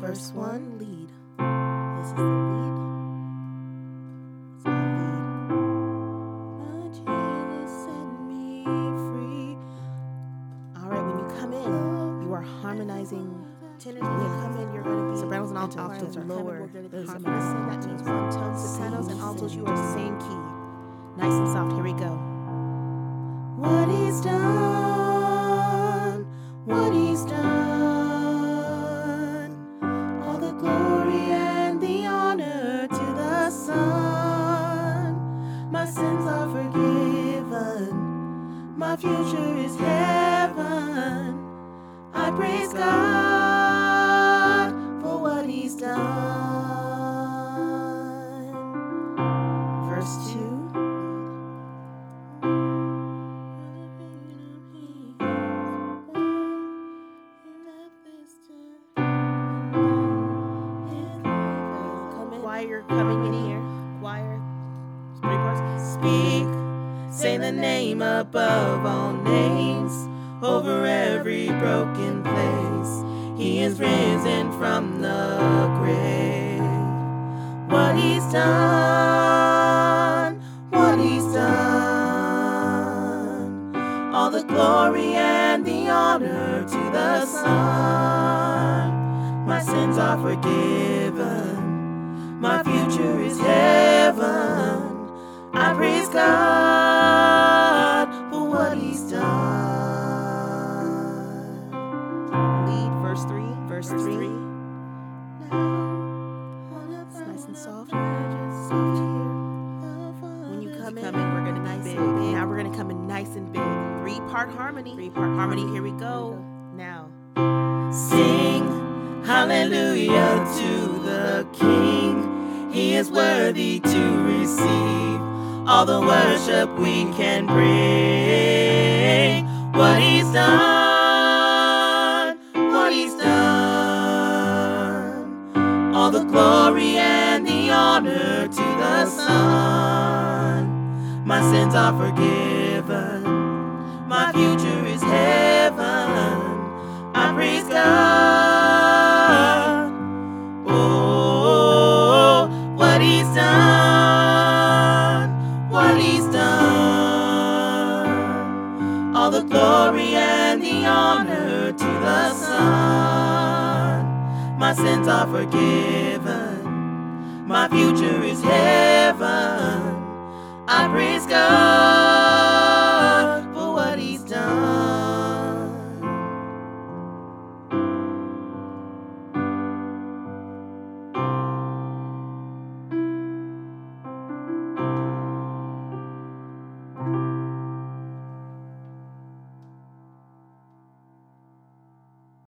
Verse 1, lead. This is the lead. It's our lead. Jesus set me free. All right, when you come in, you are harmonizing. When you come in, you're going to be sopranos and altos are lower. There's a listen, that means one tone. Sopranos and altos, you are the same key. Nice and soft. Here we go. What He's done, what He's done. All the glory and the honor to the Son. My sins are forgiven. My future is heaven. I praise God for what He's done. Verse 2. Choir coming in here. Choir. 3 parts. Speak. Say the name above all names. Over every broken place. He is risen from the grave. What He's done. What He's done. All the glory and the honor to the Son. My sins are forgiven. My future is heaven. I praise God for what He's done. Lead, verse 3. Verse 3. It's nice and soft. Soft here. When you come in, we're going to nice and big. Now we're going to come in nice and big. 3-part harmony. 3-part harmony. Here we go. Now. Sing hallelujah to the King. He is worthy to receive all the worship we can bring. What He's done, what He's done. All the glory and the honor to the Son. My sins are forgiven. My future is heaven. I praise God. Oh, what He's done, what He's done. All the glory and the honor to the Son. My sins are forgiven. My future is heaven. I praise God.